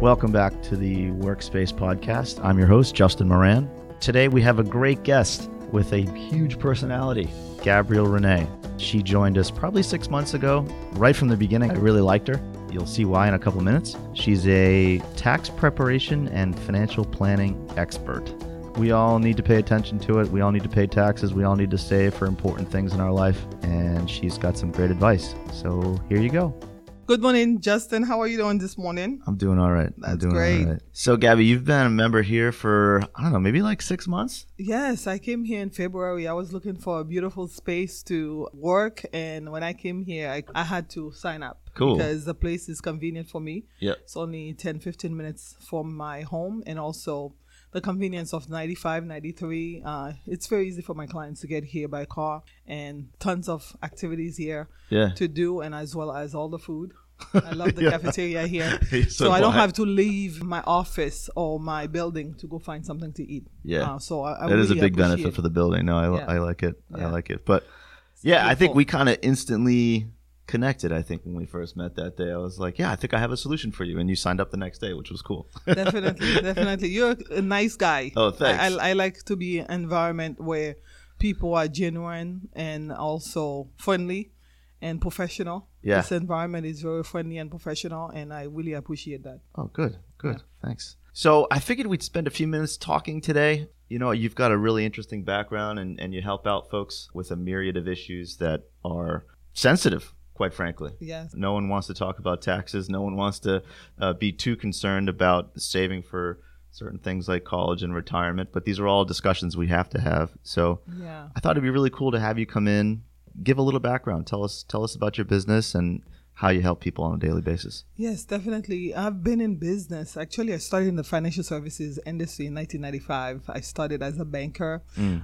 Welcome back to the Workspace Podcast. I'm your host, Justin Moran. Today we have a great guest with a huge personality, Gabrielle Renee. She joined us probably 6 months ago. Right from the beginning, I really liked her. You'll see why in a couple minutes. She's a tax preparation and financial planning expert. We all need to pay attention to it. We all need to pay taxes. We all need to save for important things in our life. And she's got some great advice. So here you go. Good morning, Justin. How are you doing this morning? I'm doing all right. That's great. All right. So, Gabby, you've been a member here for, I don't know, maybe like 6 months? Yes, I came here in February. I was looking for a beautiful space to work. And when I came here, I had to sign up. Cool. Because the place is convenient for me. Yep. It's only 10, 15 minutes from my home. And also the convenience of 95, 93. It's very easy for my clients to get here by car, and tons of activities here to do, and as well as all the food. I love the cafeteria here. So I don't have to leave my office or my building to go find something to eat. Yeah. So I that really is a big benefit for the building. No, I like it. I like it. But I think we kind of instantly connected. I think when we first met that day, I was like, I think I have a solution for you. And you signed up the next day, which was cool. Definitely. You're a nice guy. Oh, thanks. I like to be in an environment where people are genuine and also friendly and professional. Yeah. This environment is very friendly and professional, and I really appreciate that. Oh, good. Thanks. So I figured we'd spend a few minutes talking today. You know, you've got a really interesting background, and you help out folks with a myriad of issues that are sensitive, quite frankly. Yes. No one wants to talk about taxes. No one wants to be too concerned about saving for certain things like college and retirement. But these are all discussions we have to have. So I thought it'd be really cool to have you come in, give a little background. Tell us about your business and how you help people on a daily basis. Yes, definitely. I've been in business. Actually, I started in the financial services industry in 1995. I started as a banker.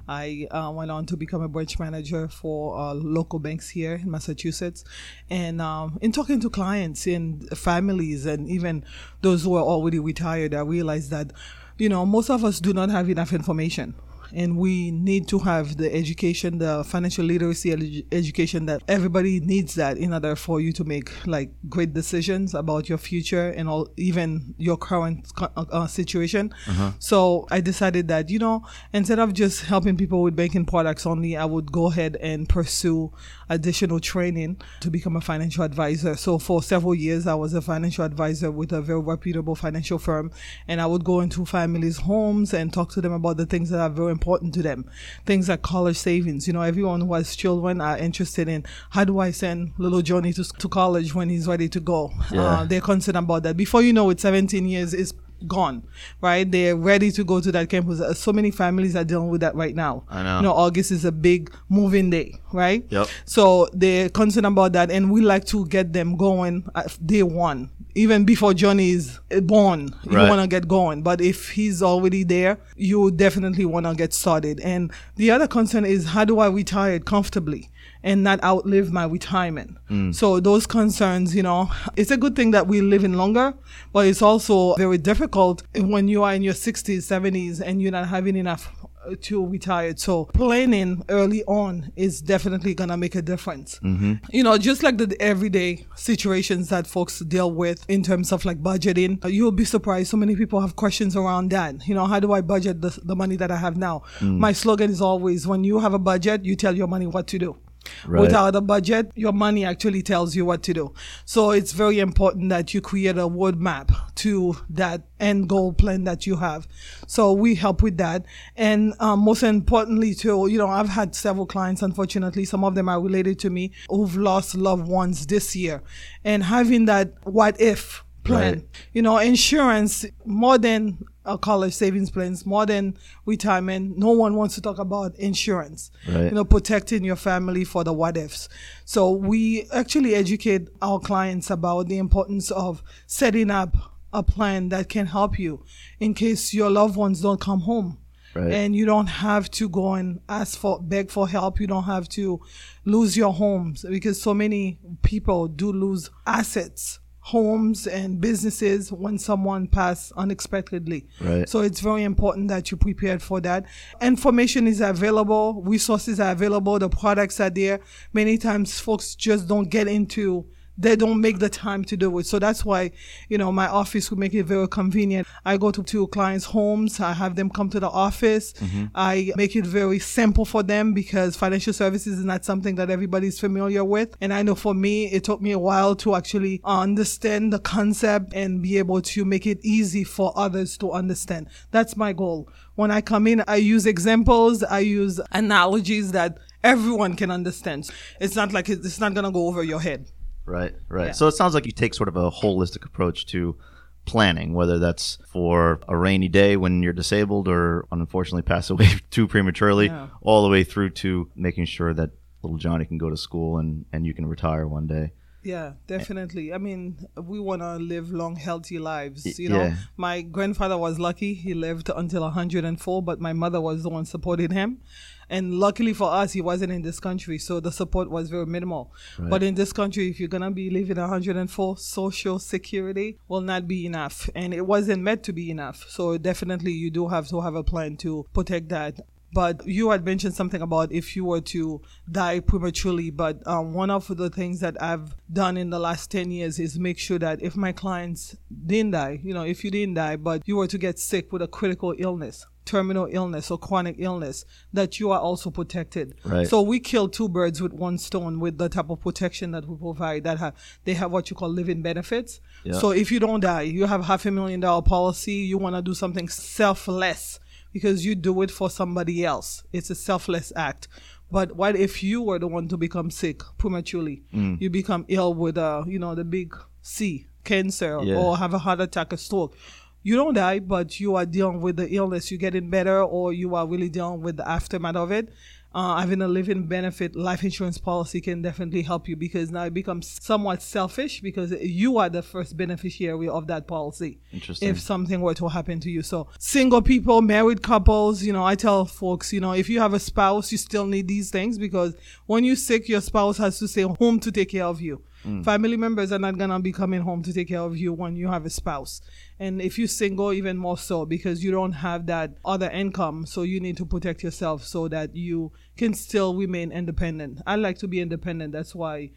I went on to become a branch manager for local banks here in Massachusetts. And in talking to clients and families and even those who are already retired, I realized that, most of us do not have enough information. And we need to have the education, the financial literacy education that everybody needs that in order for you to make great decisions about your future and even your current situation. So I decided that, instead of just helping people with banking products only, I would go ahead and pursue additional training to become a financial advisor. So for several years, I was a financial advisor with a very reputable financial firm. And I would go into families' homes and talk to them about the things that are very important to them. Things like college savings. Everyone who has children are interested in, how do I send little Johnny to college when he's ready to go? They're concerned about that. Before you know it, 17 years is gone, right? They're ready to go to that campus. So many families are dealing with that right now. I know. August is a big moving day, right? Yep. So they're concerned about that, and we like to get them going at day one. Even before Johnny is born, you want to get going. But if he's already there, you definitely want to get started. And the other concern is, how do I retire comfortably and not outlive my retirement? So those concerns, it's a good thing that we're living longer, but it's also very difficult when you are in your 60s, 70s, and you're not having enough to retire. So planning early on is definitely going to make a difference. Just like the everyday situations that folks deal with in terms of budgeting, you'll be surprised. So many people have questions around that. How do I budget the money that I have now? My slogan is always, when you have a budget, you tell your money what to do. Right. Without a budget, your money actually tells you what to do. So it's very important that you create a roadmap to that end goal plan that you have. So we help with that. And most importantly, too, I've had several clients, unfortunately, some of them are related to me, who've lost loved ones this year. And having that what if plan, insurance, more than college savings plans, more than retirement, no one wants to talk about insurance, protecting your family for the what ifs. So we actually educate our clients about the importance of setting up a plan that can help you in case your loved ones don't come home. And you don't have to go and beg for help. You don't have to lose your homes, because so many people do lose assets, homes and businesses, when someone passes unexpectedly. So it's very important that you prepared for that. Information is available, resources are available, the products are there. Many times folks just don't get into they don't make the time to do it. So that's why, my office would make it very convenient. I go to clients' homes. I have them come to the office. I make it very simple for them because financial services is not something that everybody's familiar with. And I know for me, it took me a while to actually understand the concept and be able to make it easy for others to understand. That's my goal. When I come in, I use examples. I use analogies that everyone can understand. It's not like it's not going to go over your head. Right. Yeah. So it sounds like you take sort of a holistic approach to planning, whether that's for a rainy day when you're disabled or unfortunately pass away too prematurely, all the way through to making sure that little Johnny can go to school and you can retire one day. Yeah, definitely. I mean, we want to live long, healthy lives. Yeah. My grandfather was lucky. He lived until 104, but my mother was the one supporting him. And luckily for us, he wasn't in this country, so the support was very minimal. Right. But in this country, if you're going to be living 104, Social Security will not be enough. And it wasn't meant to be enough. So definitely you do have to have a plan to protect that. But you had mentioned something about if you were to die prematurely. But one of the things that I've done in the last 10 years is make sure that if my clients didn't die, if you didn't die, but you were to get sick with a critical illness, terminal illness or chronic illness, that you are also protected. Right. So we kill two birds with one stone with the type of protection that we provide. They have what you call living benefits. Yeah. So if you don't die, you have $500,000 policy, you want to do something selfless, because you do it for somebody else. It's a selfless act. But what if you were the one to become sick prematurely? You become ill with, the big C, cancer, or have a heart attack, a stroke. You don't die, but you are dealing with the illness. You're getting better, or you are really dealing with the aftermath of it. Having a living benefit life insurance policy can definitely help you, because now it becomes somewhat selfish because you are the first beneficiary of that policy. Interesting. If something were to happen to you. So single people, married couples, I tell folks, if you have a spouse, you still need these things, because when you're sick, your spouse has to stay home to take care of you. Family members are not going to be coming home to take care of you when you have a spouse. And if you're single, even more so, because you don't have that other income. So you need to protect yourself so that you can still remain independent. I like to be independent. That's why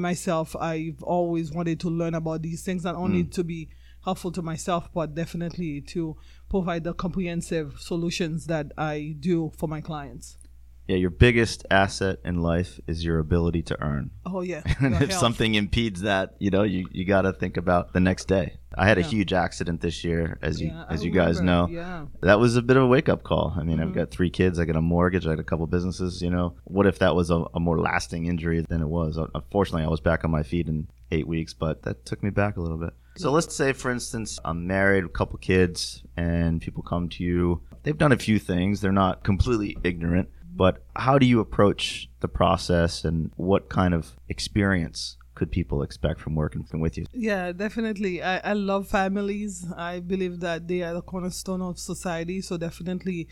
I've always wanted to learn about these things, not only to be helpful to myself, but definitely to provide the comprehensive solutions that I do for my clients. Yeah, your biggest asset in life is your ability to earn. Oh, yeah. And if something impedes that, you got to think about the next day. I had a huge accident this year, as you guys know. Yeah. That was a bit of a wake-up call. I mean, I've got 3 kids. I got a mortgage. I got a couple businesses. What if that was a more lasting injury than it was? Unfortunately, I was back on my feet in 8 weeks, but that took me back a little bit. So let's say, for instance, I'm married, a couple kids, and people come to you. They've done a few things. They're not completely ignorant. But how do you approach the process, and what kind of experience could people expect from working with you? Yeah, definitely. I love families. I believe that they are the cornerstone of society. So definitely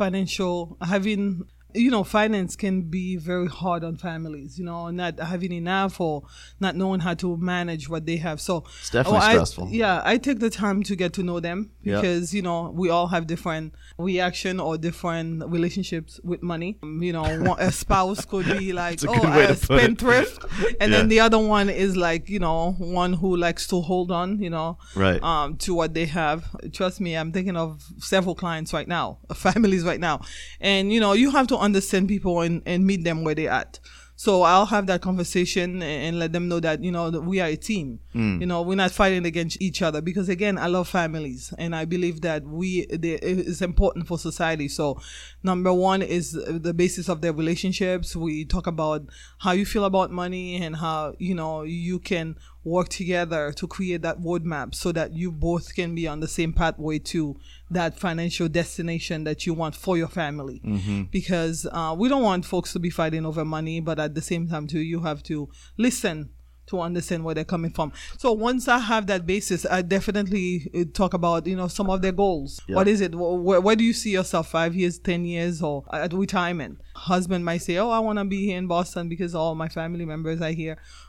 finance can be very hard on families, not having enough or not knowing how to manage what they have. So it's definitely stressful. I take the time to get to know them, because, we all have different reaction or different relationships with money. A spouse could be like, a spendthrift. And then the other one is like, one who likes to hold on, right. To what they have. Trust me, I'm thinking of several clients right now, families right now. And, you have to understand people and meet them where they're at. So I'll have that conversation and let them know that, that we are a team. We're not fighting against each other, because, again, I love families, and I believe that it's important for society. So number one is the basis of their relationships. We talk about how you feel about money and how, you can work together to create that roadmap so that you both can be on the same pathway to that financial destination that you want for your family. Because we don't want folks to be fighting over money, but at the same time too, you have to listen to understand where they're coming from. So once I have that basis, I definitely talk about, some of their goals. Yep. What is it? Where do you see yourself 5 years, 10 years, or at retirement? Husband might say, I want to be here in Boston because all my family members are here.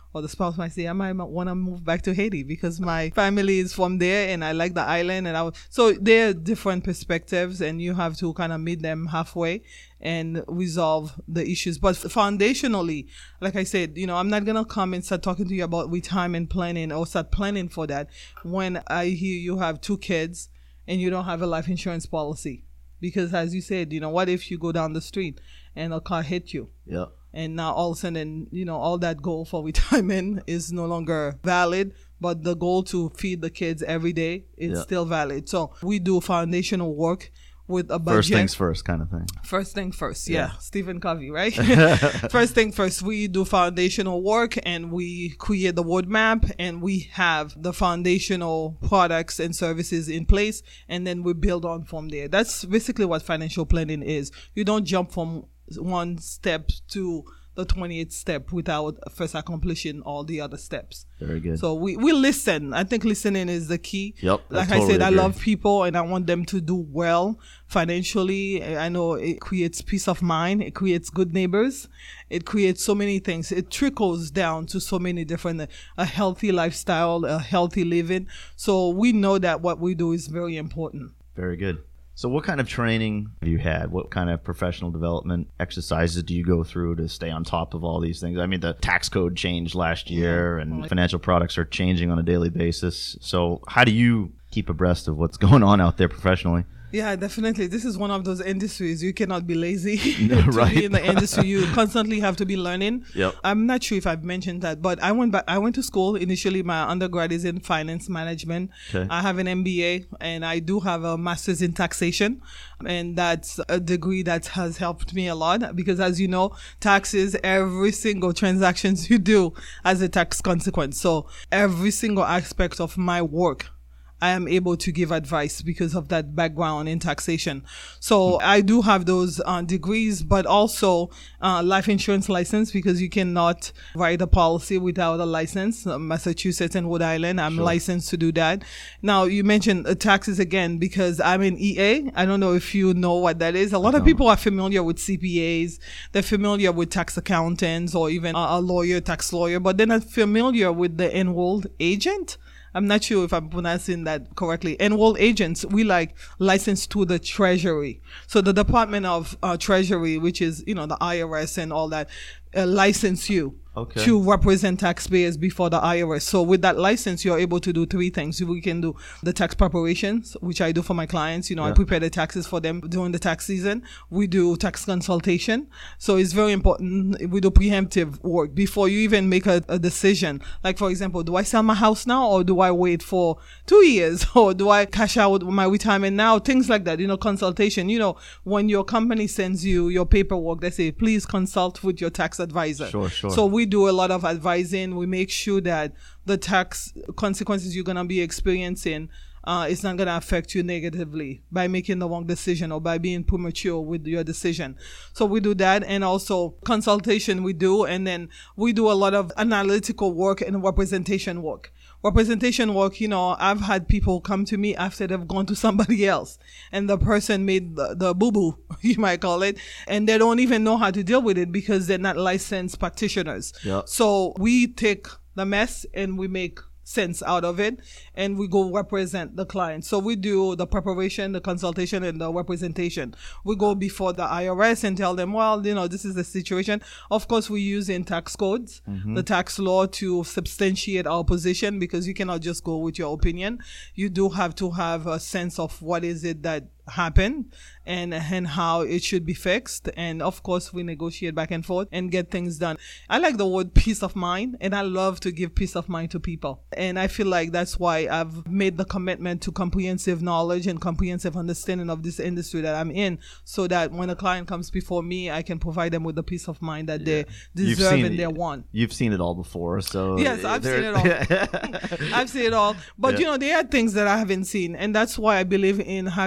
or the spouse might say, I might want to move back to Haiti because my family is from there and I like the island. So there are different perspectives, and you have to kind of meet them halfway and resolve the issues. But foundationally, like I said, I'm not going to come and start talking to you about retirement planning or start planning for that when I hear you have 2 kids and you don't have a life insurance policy. Because as you said, what if you go down the street and a car hit you? Yeah. And now all of a sudden, all that goal for retirement is no longer valid, but the goal to feed the kids every day is still valid. So we do foundational work with a budget. First things first kind of thing. First thing first, yeah. Stephen Covey, right? First thing first, we do foundational work and we create the roadmap and we have the foundational products and services in place, and then we build on from there. That's basically what financial planning is. You don't jump from one step to the 28th step without first accomplishing all the other steps. Very good. So we listen. I think listening is the key. Yep. Like I said, I love people and I want them to do well financially. I know it creates peace of mind. It creates good neighbors. It creates so many things. It trickles down to so many different, a healthy lifestyle, a healthy living. So we know that what we do is very important. Very good. So what kind of training have you had? What kind of professional development exercises do you go through to stay on top of all these things? I mean, the tax code changed last year and financial products are changing on a daily basis. So how do you keep abreast of what's going on out there professionally? Yeah, definitely. This is one of those industries. You cannot be lazy No, to right. be in the industry. You constantly have to be learning. Yep. I'm not sure if I've mentioned that, but I went to school. Initially, my undergrad is in finance management. Okay. I have an MBA and I do have a master's in taxation. And that's a degree that has helped me a lot because, as you know, taxes, every single transactions you do has a tax consequence. So every single aspect of my work, I am able to give advice because of that background in taxation. So I do have those degrees, but also life insurance license because you cannot write a policy without a license. Massachusetts and Rhode Island, I'm licensed to do that. Now, you mentioned taxes again because I'm an EA. I don't know if you know what that is. A lot of people are familiar with CPAs. They're familiar with tax accountants or even a lawyer, tax lawyer, but they're not familiar with the enrolled agent. I'm not sure if I'm pronouncing that correctly. Enrolled agents, we licensed to the Treasury. So the Department of Treasury, which is, the IRS and all that, license you to represent taxpayers before the IRS. So with that license, you're able to do 3 things. We can do the tax preparations, which I do for my clients. I prepare the taxes for them during the tax season. We do tax consultation. So it's very important. We do preemptive work before you even make a decision. Like, for example, do I sell my house now or do I wait for 2 years or do I cash out my retirement now? Things like that, consultation. When your company sends you your paperwork, they say, please consult with your tax advisor. Sure. So we do a lot of advising. We make sure that the tax consequences you're going to be experiencing it's not going to affect you negatively by making the wrong decision or by being premature with your decision. So we do that, and also consultation we do, and then we do a lot of analytical work and representation work. Representation work, I've had people come to me after they've gone to somebody else and the person made the boo-boo, you might call it, and they don't even know how to deal with it because they're not licensed practitioners. Yep. So we take the mess and we make sense out of it and we go represent the client. So we do the preparation, the consultation, and the representation. We go before the IRS and tell them, well, this is the situation. Of course, we use in tax codes, the tax law to substantiate our position because you cannot just go with your opinion. You do have to have a sense of what is it that happened and how it should be fixed. And of course, we negotiate back and forth and get things done. I like the word peace of mind, and I love to give peace of mind to people. And I feel like that's why I've made the commitment to comprehensive knowledge and comprehensive understanding of this industry that I'm in, so that when a client comes before me, I can provide them with the peace of mind that they deserve and they want. You've seen it all before, so yes, I've seen it all. I've seen it all. But there are things that I haven't seen, and that's why I believe in having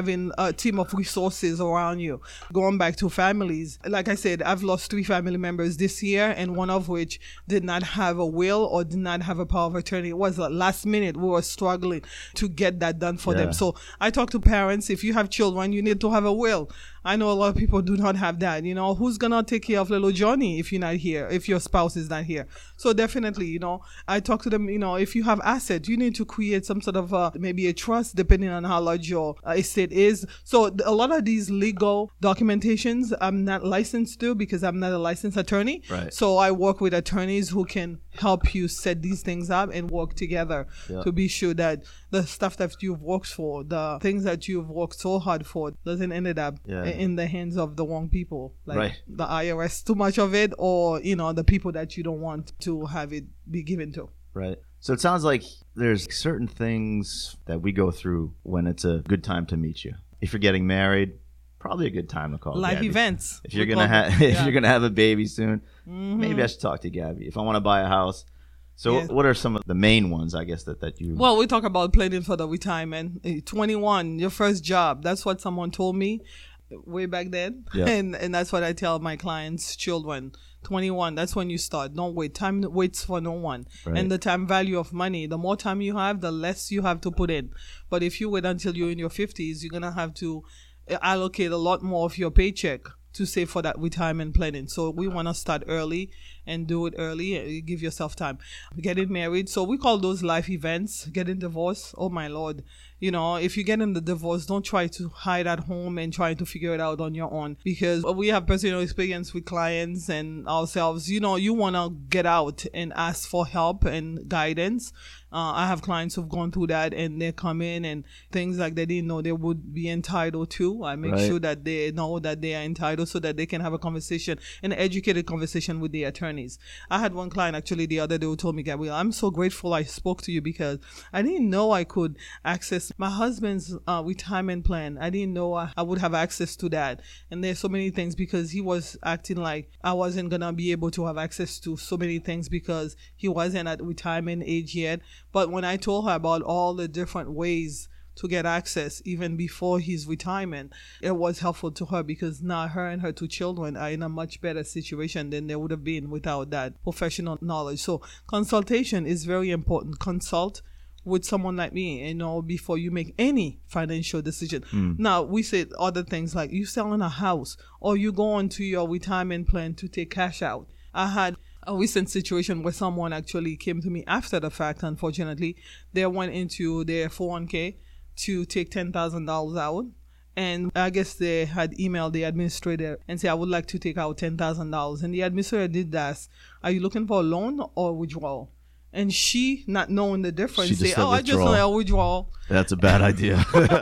a team of resources around you. Going back to families, like I said, I've lost 3 family members this year, and one of which did not have a will or did not have a power of attorney. It was last minute. We were struggling to get that done for them. So I talk to parents, if you have children, you need to have a will. I know a lot of people do not have that. Who's going to take care of little Johnny if you're not here, if your spouse is not here? So definitely, I talk to them, if you have assets, you need to create some sort of maybe a trust depending on how large your estate is. So a lot of these legal documentations I'm not licensed to because I'm not a licensed attorney. Right. So I work with attorneys who can help you set these things up and work together to be sure that the stuff that you've worked for, the things that you've worked so hard for, doesn't end up in the hands of the wrong people, like the IRS, too much of it, or the people that you don't want to have it be given to. Right. So it sounds like there's certain things that we go through when it's a good time to meet you. If you're getting married, probably a good time to call life Gabby. Events. If you're gonna have a baby soon, maybe I should talk to Gabby. If I want to buy a house. So what are some of the main ones, I guess, that you... Well, we talk about planning for the retirement. 21, your first job. That's what someone told me way back then. Yeah. And that's what I tell my clients' children. 21, that's when you start. Don't wait. Time waits for no one. Right. And the time value of money, the more time you have, the less you have to put in. But if you wait until you're in your 50s, you're going to have to allocate a lot more of your paycheck to save for that retirement planning. So we want to start early and do it early. Give yourself time. Getting married. So we call those life events. Getting divorced. Oh my Lord. If you get in the divorce, don't try to hide at home and try to figure it out on your own, because we have personal experience with clients and ourselves. You want to get out and ask for help and guidance. I have clients who've gone through that and they come in and things like they didn't know they would be entitled to. I make sure that they know that they are entitled so that they can have a conversation, an educated conversation with the attorneys. I had one client actually the other day who told me, Gabrielle, I'm so grateful I spoke to you because I didn't know I could access my husband's retirement plan. I didn't know I would have access to that. And there's so many things because he was acting like I wasn't going to be able to have access to so many things because he wasn't at retirement age yet. But when I told her about all the different ways to get access even before his retirement, it was helpful to her because now her and her 2 children are in a much better situation than they would have been without that professional knowledge. So consultation is very important. Consult with someone like me, before you make any financial decision. Now, we said other things like you selling a house or you go into your retirement plan to take cash out. I had a recent situation where someone actually came to me after the fact. Unfortunately, they went into their 401k to take $10,000 out. And I guess they had emailed the administrator and said, I would like to take out $10,000. And the administrator did ask, are you looking for a loan or withdrawal? And she, not knowing the difference, say, I just know a withdrawal. That's a bad idea.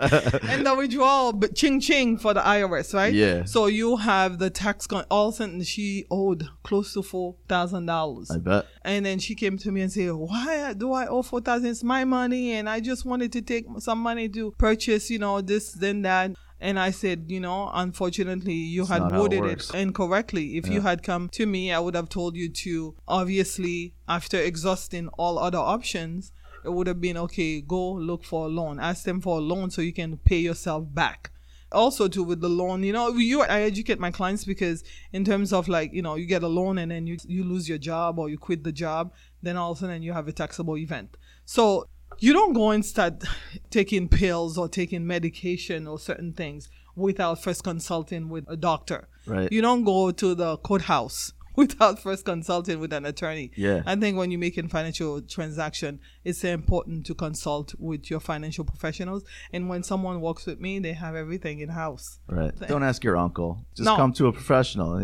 And the withdrawal, but ching for the IRS, right? Yeah. So you have the tax, all of a sudden she owed close to $4,000. I bet. And then she came to me and said, why do I owe $4,000? It's my money. And I just wanted to take some money to purchase, this, then that. And I said, unfortunately, you had worded it incorrectly. If you had come to me, I would have told you to, obviously, after exhausting all other options, it would have been, okay, go look for a loan. Ask them for a loan so you can pay yourself back. Also, too, with the loan, I educate my clients because in terms of you get a loan and then you lose your job or you quit the job, then all of a sudden you have a taxable event. So you don't go and start taking pills or taking medication or certain things without first consulting with a doctor. Right. You don't go to the courthouse without first consulting with an attorney. Yeah. I think when you're making financial transaction, it's important to consult with your financial professionals. And when someone works with me, they have everything in house. Right. Don't ask your uncle. Just come to a professional.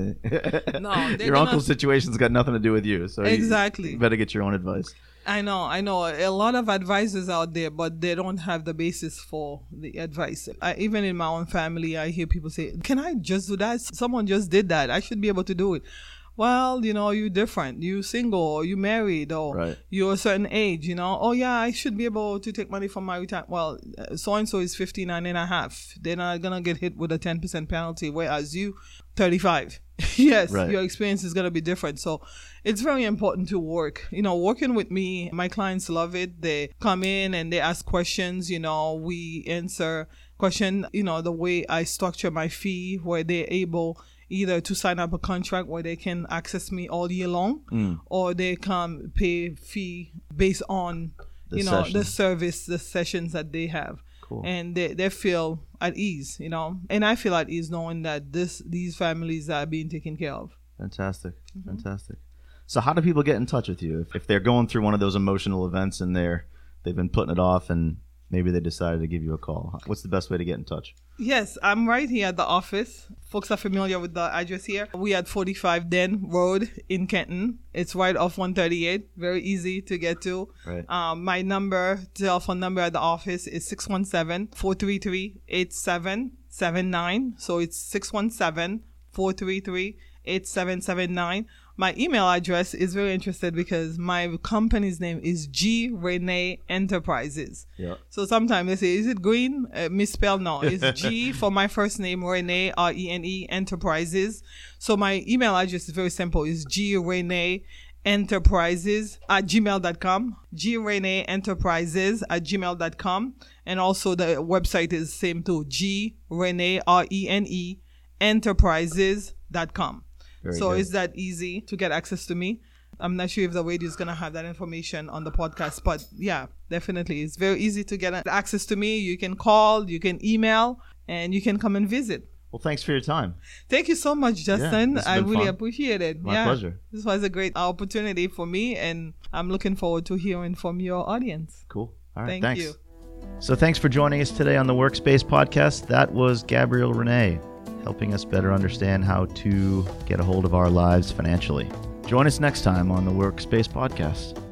No. Your uncle's situation's got nothing to do with you. So exactly. You better get your own advice. I know. A lot of advisors out there, but they don't have the basis for the advice. Even in my own family, I hear people say, can I just do that? Someone just did that. I should be able to do it. Well, you're different. You're single or you married or you're a certain age, Oh, yeah, I should be able to take money from my retirement. Well, so-and-so is 59 and a half. They're not going to get hit with a 10% penalty, whereas you, 35. Yes, your experience is going to be different. So it's very important to work. Working with me, my clients love it. They come in and they ask questions. We answer question, the way I structure my fee, where they're able either to sign up a contract where they can access me all year long, or they can pay fee based on the service, the sessions that they have. Cool. And they feel at ease, and I feel at ease knowing that these families are being taken care of. Fantastic. Fantastic. So how do people get in touch with you if they're going through one of those emotional events and they've been putting it off and maybe they decided to give you a call? What's the best way to get in touch? Yes, I'm right here at the office. Folks are familiar with the address here. We at 45 Den Road in Kenton. It's right off 138. Very easy to get to. Right. My telephone number at the office is 617-433-8779. So it's 617-433-8779. My email address is very interesting because my company's name is G Renee Enterprises. Yeah. So sometimes they say, is it green? Misspelled? No, it's G for my first name, Renee, RENE, Enterprises. So my email address is very simple. It's G Renee Enterprises at gmail.com. G Renee Enterprises at gmail.com. And also the website is the same too. G Renee, RENE, Enterprises.com. So it's that easy to get access to me. I'm not sure if the radio is going to have that information on the podcast, but yeah, definitely. It's very easy to get access to me. You can call, you can email, and you can come and visit. Well, thanks for your time. Thank you so much, Justin. I really appreciate it. My pleasure. This was a great opportunity for me, and I'm looking forward to hearing from your audience. Cool. All right. Thank you. So thanks for joining us today on the Workspace Podcast. That was Gabrielle Renee, helping us better understand how to get a hold of our lives financially. Join us next time on the Workspace Podcast.